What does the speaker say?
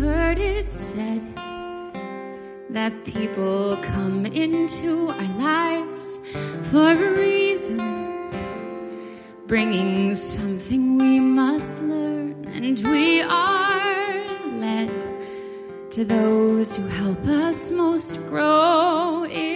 heard it said that people come into our lives for a reason, bringing something we must learn, and we are led to those who help us most grow in